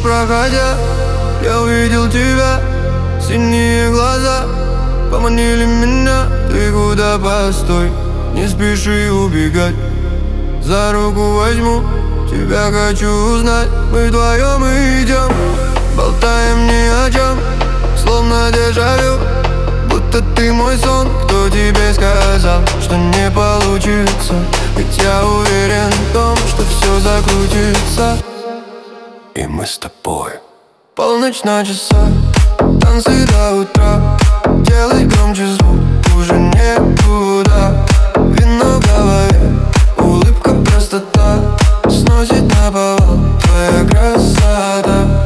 проходя, я увидел тебя. Синие глаза поманили меня. Ты куда, постой, не спеши убегать. За руку возьму, тебя хочу узнать. Мы вдвоем идем, болтаем ни о чем, словно дежавю, будто ты мой сон. Кто тебе сказал, что не получится? Ведь я уверен в том, что все закрутится. И мы с тобой. Полночь на часах, танцы до утра. Делай громче звук, уже некуда. Вино в голове, улыбка, простота сносит наповал твоя красота.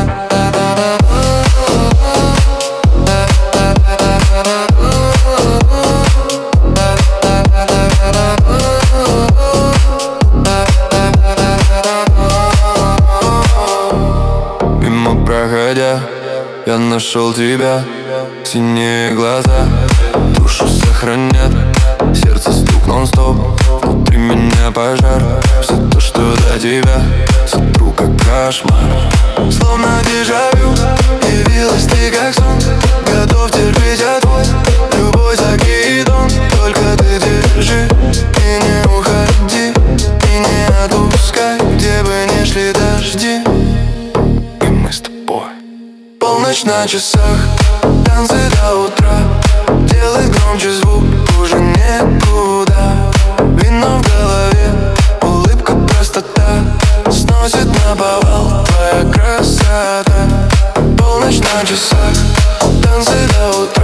Мимо проходя, я нашел тебя. Синие глаза душу сохранят, сердце стук нон-стоп, внутри меня пожар. Все то, что до тебя, сотру как кошмар. Словно дежавю, явилась ты как сон. Готов терпеть отвод, любой закидон. Только ты держи и не уходи, и не отпускай, где бы ни шли дожди. И мы с тобой. Полночь на часах, танцы до утра. Делай громче звук, уже некуда. Вино в голове, улыбка, простота сносит наповал твоя красота. Полночь на часах, танцы до утра.